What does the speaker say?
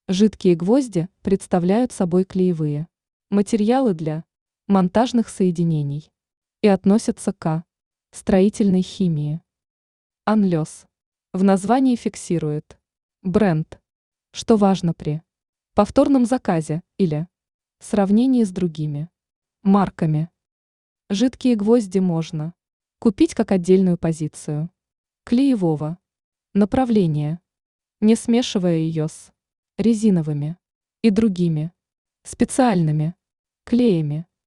Жидкие гвозди представляют собой клеевые материалы для монтажных соединений и относятся к строительной химии. Анлес в названии фиксирует бренд, что важно при повторном заказе или сравнении с другими марками. Жидкие гвозди можно купить как отдельную позицию клеевого направления, не смешивая ее с резиновыми и другими специальными клеями.